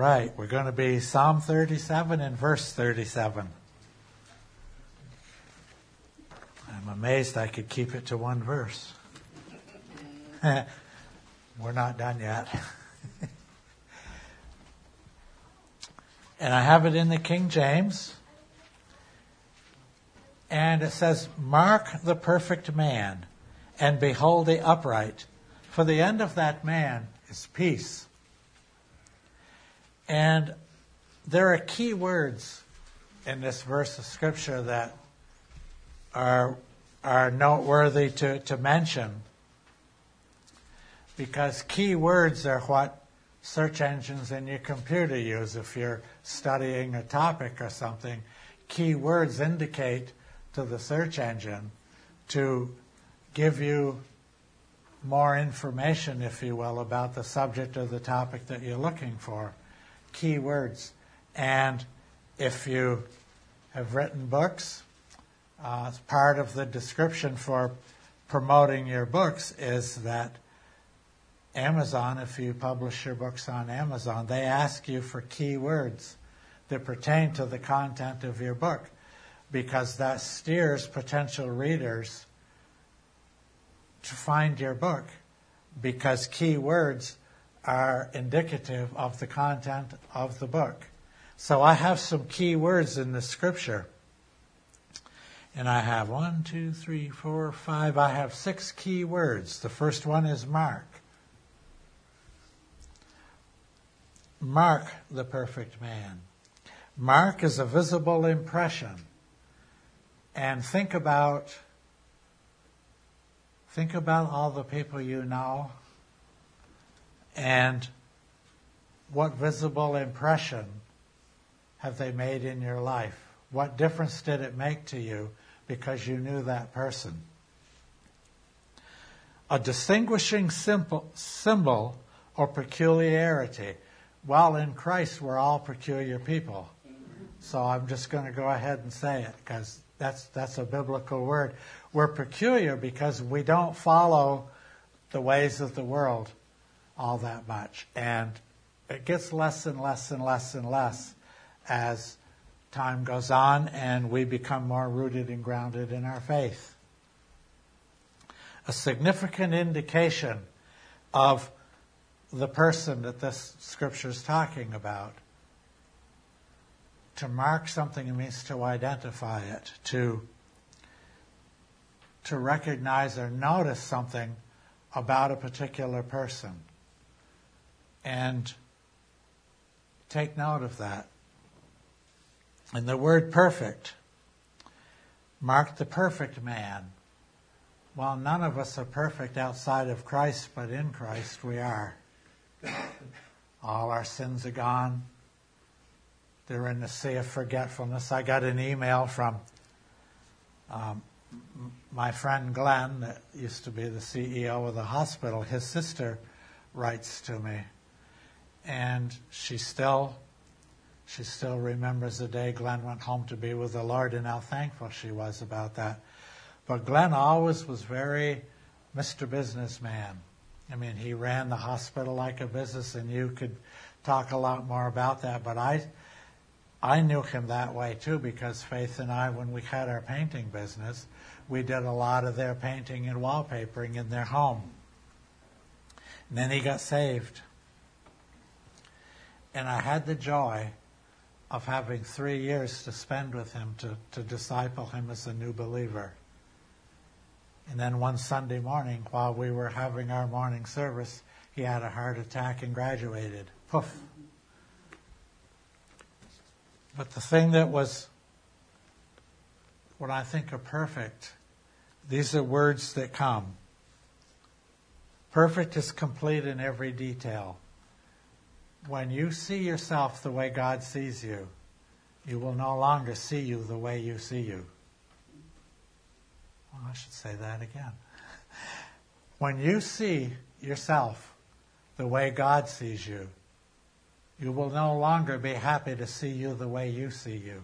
right, we're going to be Psalm 37 and verse 37. I'm amazed I could keep it to one verse. We're not done yet. And I have it in the King James. And it says, "Mark the perfect man, and behold the upright, for the end of that man is peace." And there are key words in this verse of Scripture that are noteworthy to mention, because key words are what search engines in your computer use. If you're studying a topic or something, key words indicate to the search engine to give you more information, if you will, about the subject or the topic that you're looking for. Key words. And if you have written books, part of the description for promoting your books is that Amazon, if you publish your books on Amazon, they ask you for key words that pertain to the content of your book, because that steers potential readers to find your book, because key words are indicative of the content of the book. So I have some key words in the Scripture. And I have 1, 2, 3, 4, 5. I have 6 key words. The first one is mark. Mark the perfect man. Mark is a visible impression. And think about all the people you know, and what visible impression have they made in your life? What difference did it make to you because you knew that person? A distinguishing symbol or peculiarity. Well, in Christ, we're all peculiar people. So I'm just going to go ahead and say it, because that's a biblical word. We're peculiar because we don't follow the ways of the world all that much. And it gets less and less and less and less as time goes on and we become more rooted and grounded in our faith. A significant indication of the person that this scripture is talking about. To mark something means to identify it, to recognize or notice something about a particular person. And take note of that. And the word perfect, mark the perfect man. Well, none of us are perfect outside of Christ, but in Christ we are. All our sins are gone. They're in the sea of forgetfulness. I got an email from my friend Glenn, that used to be the CEO of the hospital. His sister writes to me, and she still remembers the day Glenn went home to be with the Lord, and how thankful she was about that. But Glenn always was very Mr. Businessman. I mean, he ran the hospital like a business, and you could talk a lot more about that. But I knew him that way too, because Faith and I, when we had our painting business, we did a lot of their painting and wallpapering in their home. And then he got saved. And I had the joy of having 3 years to spend with him to disciple him as a new believer. And then one Sunday morning, while we were having our morning service, he had a heart attack and graduated. Poof. But the thing that was, when I think of perfect, these are words that come. Perfect is complete in every detail. When you see yourself the way God sees you, you will no longer see you the way you see you. Well, I should say that again. When you see yourself the way God sees you, you will no longer be happy to see you the way you see you.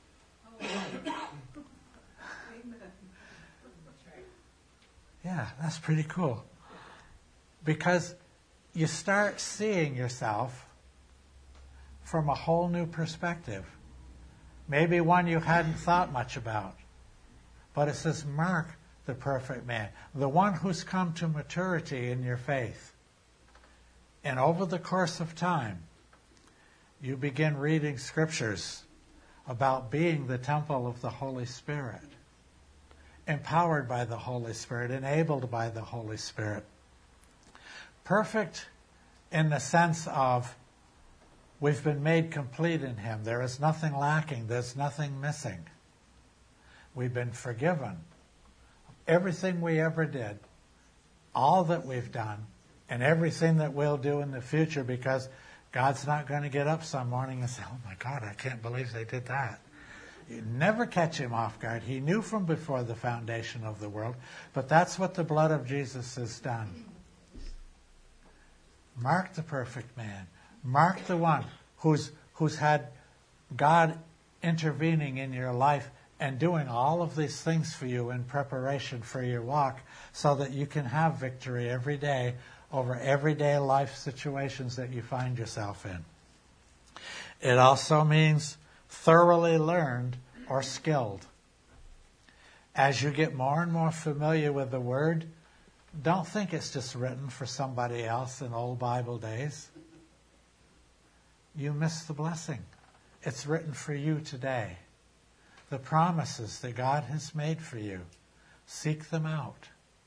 Yeah, that's pretty cool. Because you start seeing yourself from a whole new perspective. Maybe one you hadn't thought much about. But it says, mark the perfect man, the one who's come to maturity in your faith. And over the course of time, you begin reading scriptures about being the temple of the Holy Spirit, empowered by the Holy Spirit, enabled by the Holy Spirit. Perfect in the sense of we've been made complete in Him. There is nothing lacking. There's nothing missing. We've been forgiven. Everything we ever did, all that we've done, and everything that we'll do in the future, because God's not going to get up some morning and say, oh my God, I can't believe they did that. You never catch Him off guard. He knew from before the foundation of the world, but that's what the blood of Jesus has done. Mark the perfect man. Mark the one who's had God intervening in your life and doing all of these things for you in preparation for your walk so that you can have victory every day over everyday life situations that you find yourself in. It also means thoroughly learned or skilled. As you get more and more familiar with the Word, don't think it's just written for somebody else in old Bible days. You miss the blessing. It's written for you today. The promises that God has made for you, seek them out.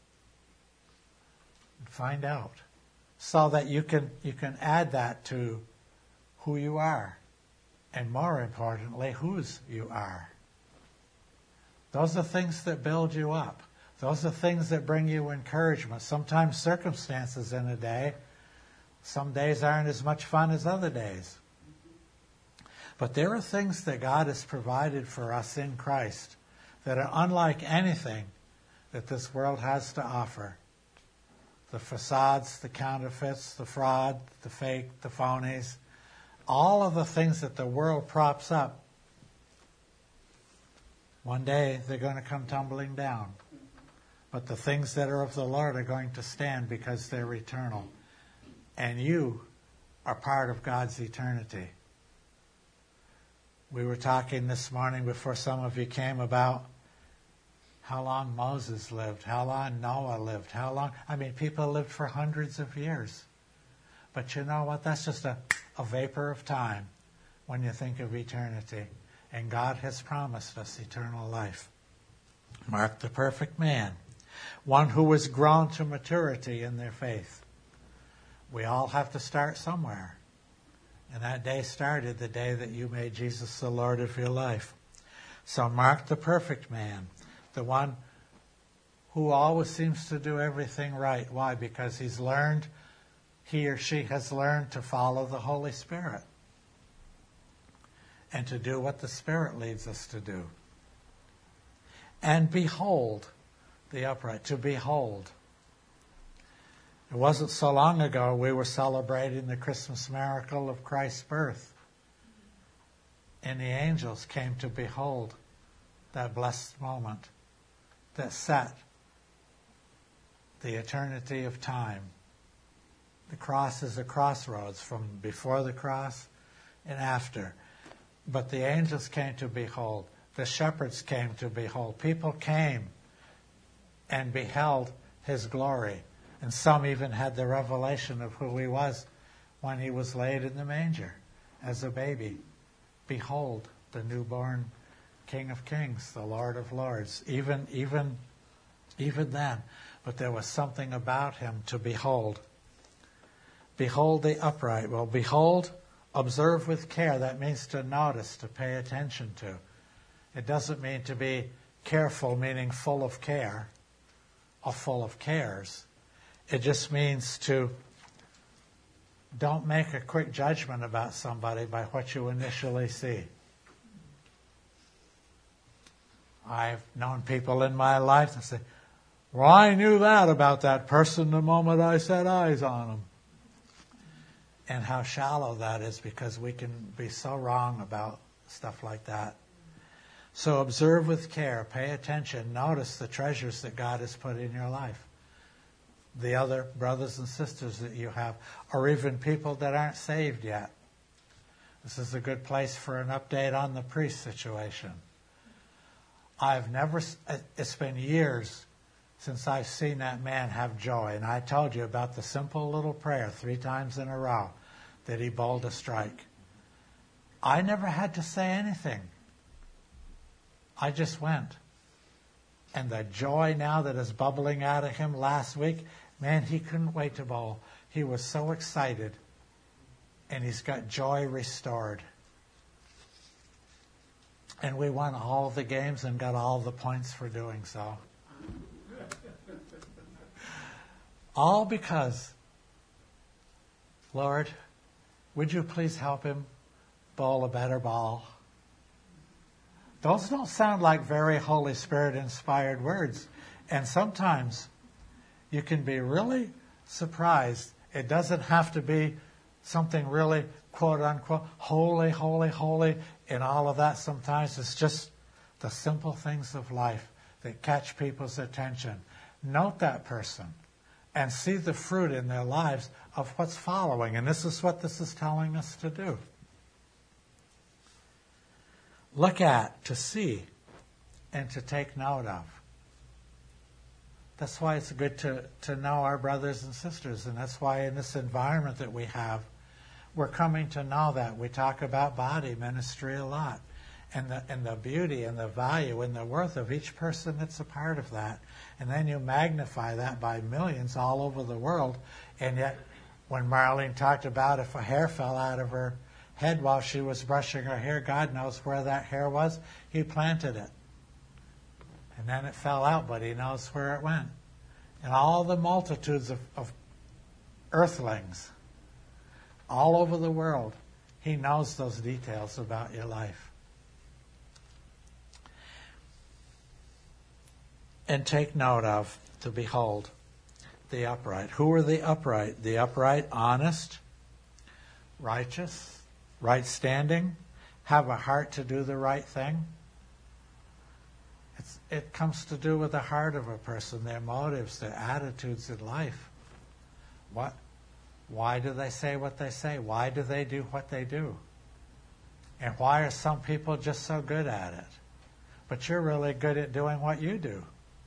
Find out, so that you can add that to who you are, and more importantly, whose you are. Those are things that build you up. Those are things that bring you encouragement. Sometimes circumstances in a day, some days aren't as much fun as other days. But there are things that God has provided for us in Christ that are unlike anything that this world has to offer. The facades, the counterfeits, the fraud, the fake, the phonies, all of the things that the world props up, one day they're going to come tumbling down. But the things that are of the Lord are going to stand because they're eternal. And you are part of God's eternity. We were talking this morning before some of you came about how long Moses lived, how long Noah lived, people lived for hundreds of years. But you know what? That's just a vapor of time when you think of eternity. And God has promised us eternal life. Mark the perfect man, one who has grown to maturity in their faith. We all have to start somewhere. And that day started the day that you made Jesus the Lord of your life. So mark the perfect man, the one who always seems to do everything right. Why? Because he or she has learned to follow the Holy Spirit and to do what the Spirit leads us to do. And behold the upright, to behold. It wasn't so long ago we were celebrating the Christmas miracle of Christ's birth. And the angels came to behold that blessed moment that set the eternity of time. The cross is a crossroads from before the cross and after. But the angels came to behold. The shepherds came to behold. People came and beheld His glory. And some even had the revelation of who He was when He was laid in the manger as a baby. Behold, the newborn King of Kings, the Lord of Lords. Even then. But there was something about Him to behold. Behold the upright. Well, behold, observe with care. That means to notice, to pay attention to. It doesn't mean to be careful, meaning full of care or full of cares. It just means to don't make a quick judgment about somebody by what you initially see. I've known people in my life that say, well, I knew that about that person the moment I set eyes on them. And how shallow that is, because we can be so wrong about stuff like that. So observe with care, pay attention, notice the treasures that God has put in your life. The other brothers and sisters that you have, or even people that aren't saved yet. This is a good place for an update on the priest situation. It's been years since I've seen that man have joy. And I told you about the simple little prayer 3 times in a row that he bowled a strike. I never had to say anything. I just went. And the joy now that is bubbling out of him last week, man, he couldn't wait to bowl. He was so excited. And he's got joy restored. And we won all the games and got all the points for doing so. All because, Lord, would you please help him bowl a better ball? Those don't sound like very Holy Spirit inspired words. And sometimes you can be really surprised. It doesn't have to be something really, quote unquote, holy, holy, holy, and all of that. Sometimes it's just the simple things of life that catch people's attention. Note that person and see the fruit in their lives of what's following. And this is what this is telling us to do. Look at, to see, and to take note of. That's why it's good to know our brothers and sisters. And that's why in this environment that we have, we're coming to know that. We talk about body ministry a lot. And the beauty and the value and the worth of each person that's a part of that. And then you magnify that by millions all over the world. And yet, when Marlene talked about if a hair fell out of her head while she was brushing her hair, God knows where that hair was. He planted it. And then it fell out, but he knows where it went. And all the multitudes of earthlings all over the world, he knows those details about your life. And take note of, to behold, the upright. Who are the upright? The upright, honest, righteous, right standing, have a heart to do the right thing. It comes to do with the heart of a person, their motives, their attitudes in life. Why do they say what they say? Why do they do what they do? And why are some people just so good at it? But you're really good at doing what you do.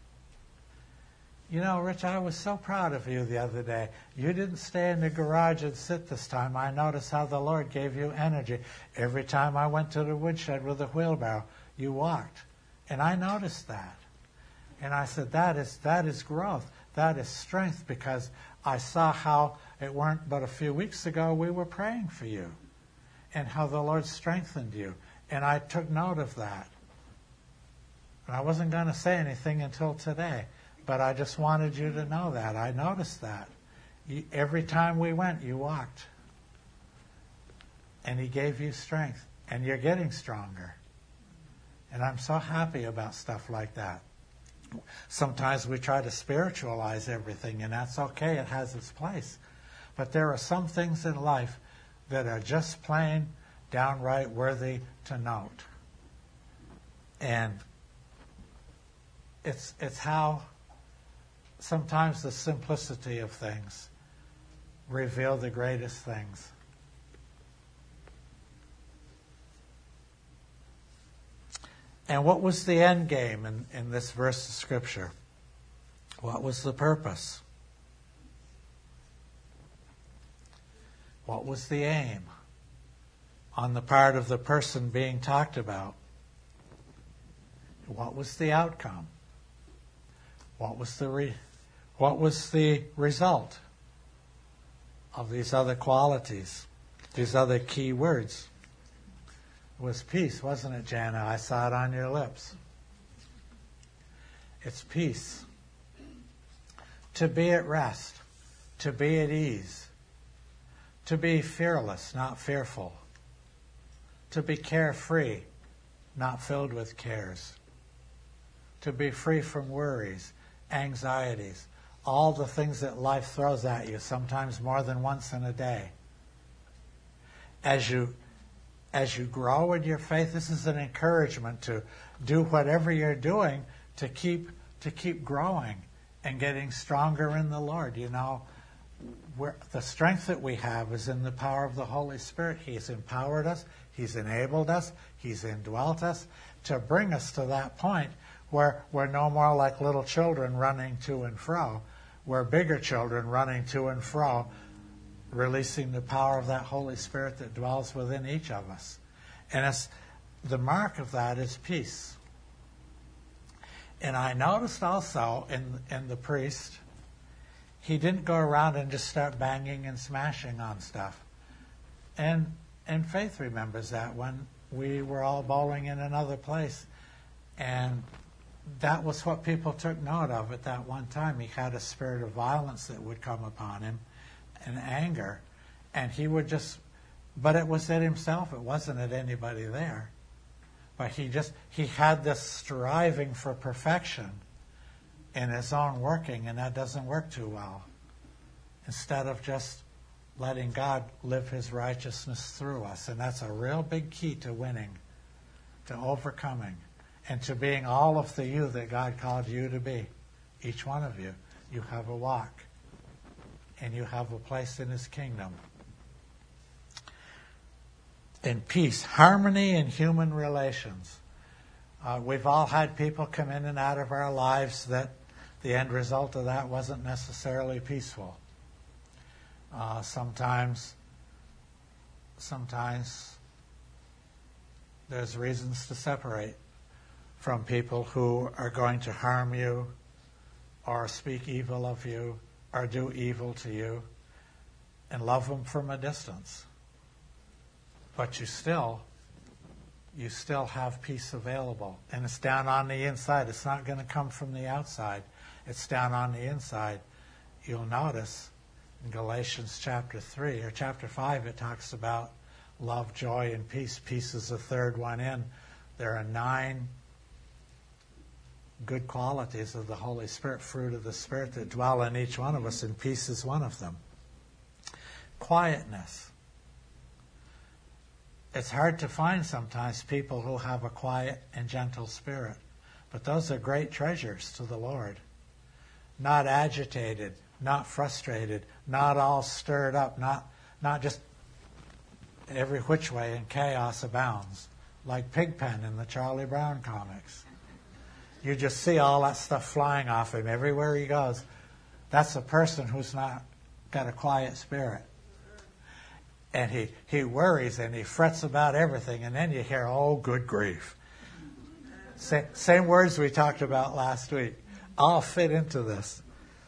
You know, Rich, I was so proud of you the other day. You didn't stay in the garage and sit this time. I noticed how the Lord gave you energy. Every time I went to the woodshed with a wheelbarrow, you walked. And I noticed that. And I said, that is growth. That is strength, because I saw how it weren't but a few weeks ago we were praying for you and how the Lord strengthened you. And I took note of that. And I wasn't going to say anything until today. But I just wanted you to know that. I noticed that. Every time we went, you walked. And he gave you strength. And you're getting stronger. And I'm so happy about stuff like that. Sometimes we try to spiritualize everything, and that's okay. It has its place. But there are some things in life that are just plain, downright worthy to note. And it's how sometimes the simplicity of things reveal the greatest things. And what was the end game in this verse of Scripture? What was the purpose? What was the aim on the part of the person being talked about? What was the outcome? What was the result of these other qualities, these other key words? It was peace, wasn't it, Jana? I saw it on your lips. It's peace. To be at rest, to be at ease, to be fearless, not fearful, to be carefree, not filled with cares, to be free from worries, anxieties, all the things that life throws at you, sometimes more than once in a day. As you grow in your faith, this is an encouragement to do whatever you're doing to keep growing and getting stronger in the Lord. You know, the strength that we have is in the power of the Holy Spirit. He's empowered us. He's enabled us. He's indwelt us to bring us to that point where we're no more like little children running to and fro. We're bigger children running to and fro, releasing the power of that Holy Spirit that dwells within each of us. And the mark of that is peace. And I noticed also in the priest, he didn't go around and just start banging and smashing on stuff. And Faith remembers that when we were all bowling in another place. And that was what people took note of at that one time. He had a spirit of violence that would come upon him and anger. And he would but it was at himself. It wasn't at anybody there. But he had this striving for perfection in his own working, and that doesn't work too well. Instead of just letting God live his righteousness through us. And that's a real big key to winning, to overcoming, and to being all of the you that God called you to be. Each one of you. You have a walk, and you have a place in his kingdom. In peace, harmony in human relations. We've all had people come in and out of our lives that the end result of that wasn't necessarily peaceful. Sometimes there's reasons to separate from people who are going to harm you or speak evil of you or do evil to you, and love them from a distance. But you still have peace available. And it's down on the inside. It's not going to come from the outside. It's down on the inside. You'll notice in Galatians chapter 3 or chapter 5, it talks about love, joy, and peace. Peace is the third one in. There are 9 good qualities of the Holy Spirit, fruit of the Spirit that dwell in each one of us, and peace is one of them. Quietness. It's hard to find sometimes people who have a quiet and gentle spirit. But those are great treasures to the Lord. Not agitated, not frustrated, not all stirred up, not just every which way and chaos abounds, like Pigpen in the Charlie Brown comics. You just see all that stuff flying off him everywhere he goes. That's a person who's not got a quiet spirit. And he worries and he frets about everything, and then you hear, oh, good grief. Same words we talked about last week. All fit into this.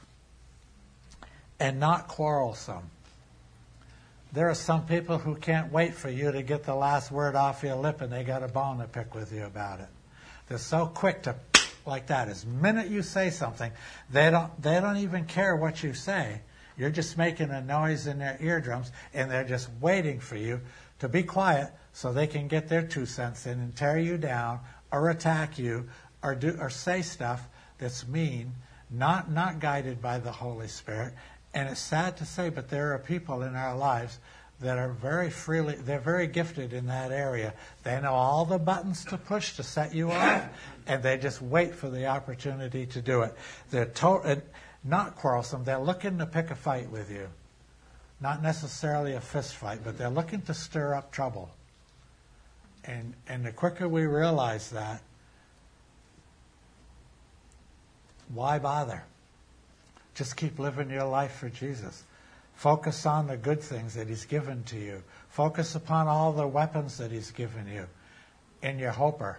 And not quarrelsome. There are some people who can't wait for you to get the last word off your lip, and they got a bone to pick with you about it. They're so quick to like that. As minute you say something, they don't even care what you say. You're just making a noise in their eardrums, and they're just waiting for you to be quiet so they can get their 2 cents in and tear you down or attack you or say stuff that's mean, not guided by the Holy Spirit. And it's sad to say, but there are people in our lives that are they're very gifted in that area. They know all the buttons to push to set you off, and they just wait for the opportunity to do it. They're not quarrelsome. They're looking to pick a fight with you. Not necessarily a fist fight, but they're looking to stir up trouble. And the quicker we realize that, why bother? Just keep living your life for Jesus. Focus on the good things that he's given to you. Focus upon all the weapons that he's given you in your hopper.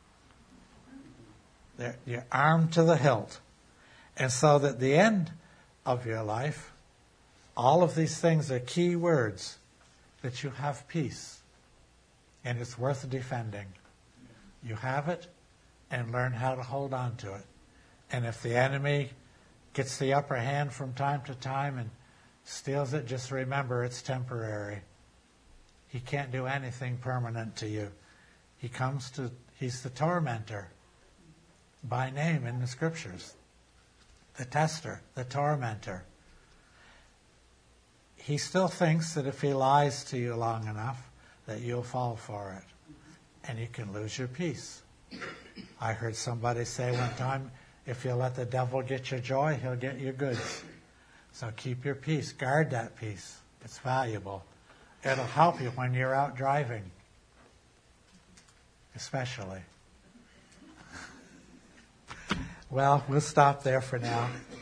You're armed to the hilt. And so that the end of your life, all of these things are key words, that you have peace. And it's worth defending. You have it, and learn how to hold on to it. And if the enemy gets the upper hand from time to time and steals it, just remember it's temporary. He can't do anything permanent to you. He's the tormentor by name in the scriptures. The tester, the tormentor. He still thinks that if he lies to you long enough, that you'll fall for it. And you can lose your peace. I heard somebody say one time, if you let the devil get your joy, he'll get your goods. So keep your peace. Guard that peace. It's valuable. It'll help you when you're out driving, especially. Well, we'll stop there for now.